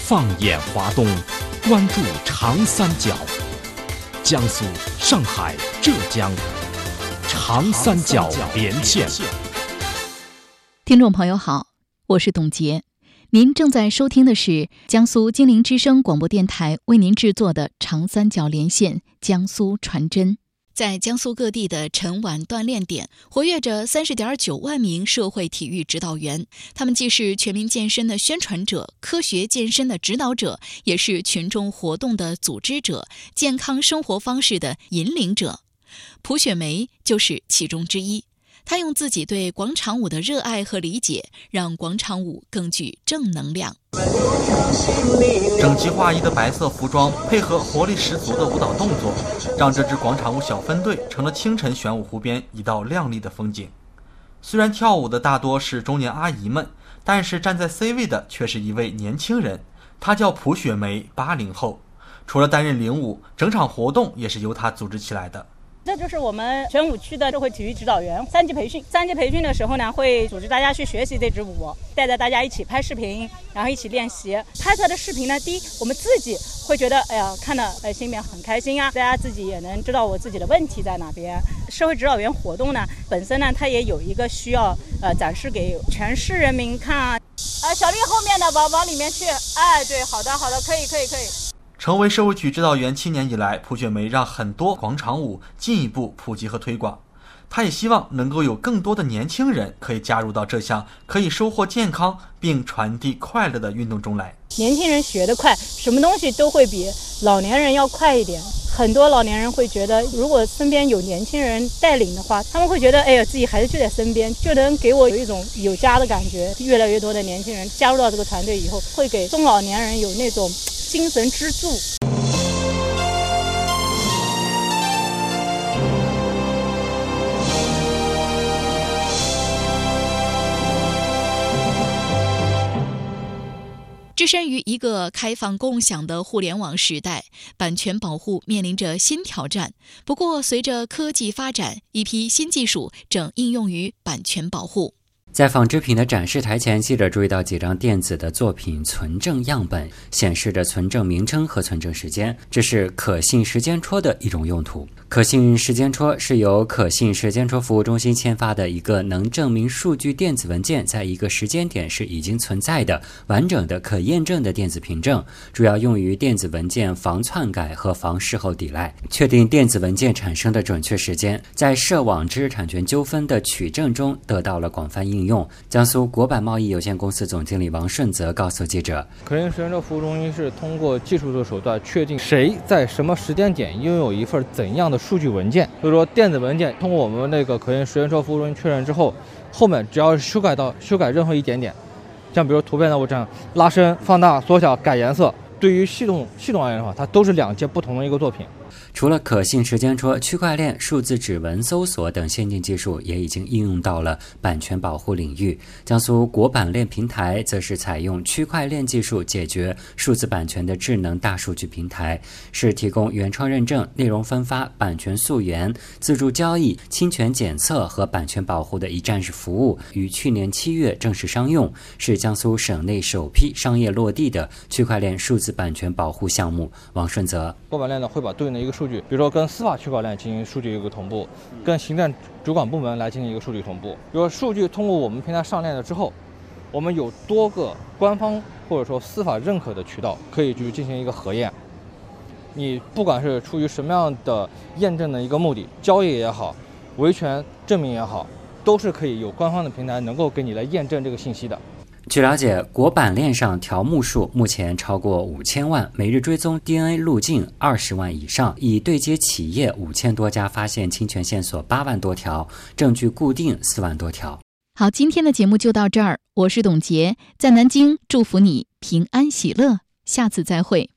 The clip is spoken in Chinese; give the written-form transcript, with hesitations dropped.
放眼华东，关注长三角，江苏、上海、浙江，长三角连线。 听众朋友好，我是董洁，您正在收听的是江苏金陵之声广播电台为您制作的长三角连线江苏传真。在江苏各地的晨晚锻炼点，活跃着30.9万名社会体育指导员。他们既是全民健身的宣传者、科学健身的指导者，也是群众活动的组织者、健康生活方式的引领者。蒲雪梅就是其中之一。她用自己对广场舞的热爱和理解，让广场舞更具正能量。 整齐划一的白色服装配合活力十足的舞蹈动作，让这支广场舞小分队成了清晨玄武湖边一道亮丽的风景。虽然跳舞的大多是中年阿姨们，但是站在 C 位的却是一位年轻人，她叫蒲雪梅，80后。除了担任领舞，整场活动也是由她组织起来的。 这就是我们玄武区的社会体育指导员3级培训。3级培训的时候呢，会组织大家去学习这支舞，带着大家一起拍视频，然后一起练习。拍出来的视频呢，第一，我们自己会觉得，看了心里面很开心啊，大家自己也能知道我自己的问题在哪边。社会指导员活动呢，本身呢，它也有一个需要展示给全市人民看啊。小丽后面的往里面去，对，好的，可以。 成为社会体育指导员7年以来，蒲雪梅让很多广场舞进一步普及和推广。她也希望能够有更多的年轻人可以加入到这项可以收获健康并传递快乐的运动中来。 年轻人学得快，什么东西都会比老年人要快一点。很多老年人会觉得，如果身边有年轻人带领的话，他们会觉得，自己孩子就在身边，就能给我有一种有家的感觉。越来越多的年轻人加入到这个团队以后，会给中老年人有那种精神支柱。 置身于一个开放共享的互联网时代，版权保护面临着新挑战。不过，随着科技发展，一批新技术正应用于版权保护。 在纺织品的展示台前，记者注意到几张电子的作品存证样本，显示着存证名称和存证时间，这是可信时间戳的一种用途。可信时间戳是由可信时间戳服务中心签发的一个能证明数据电子文件在一个时间点是已经存在的、完整的、可验证的电子凭证，主要用于电子文件防篡改和防事后抵赖，确定电子文件产生的准确时间，在涉网知识产权纠纷的取证中得到了广泛应用。江苏国版贸易有限公司总经理王顺泽告诉记者， 可信时间戳服务中心是通过技术的手段确定谁在什么时间点拥有一份怎样的数据文件。所以说电子文件通过我们那个可信时间戳服务中心确认之后，后面只要是修改任何一点点，像比如图片的我这样拉伸、放大、缩小、改颜色，对于系统而言的话，它都是2件不同的一个作品。 除了可信时间戳、区块链、数字指纹搜索等先进技术也已经应用到了版权保护领域。江苏国版链平台则是采用区块链技术解决数字版权的智能大数据平台，是提供原创认证、内容分发、版权溯源、自助交易、侵权检测和版权保护的一站式服务，于去年7月正式商用，是江苏省内首批商业落地的区块链数字版权保护项目。王顺泽， 国版链呢会把对应的一个数据，比如说跟司法区块链进行数据一个同步，跟行政主管部门来进行一个数据同步。比如说数据通过我们平台上链了之后，我们有多个官方或者说司法认可的渠道可以去进行一个核验。你不管是出于什么样的验证的一个目的，交易也好，维权证明也好，都是可以有官方的平台能够给你来验证这个信息的。 据了解，国版链上条目数目前超过5000万，每日追踪 DNA 路径20万以上，已对接企业5000多家，发现侵权线索8万多条，证据固定4万多条。 好，今天的节目就到这儿，我是董洁，在南京祝福你平安喜乐，下次再会。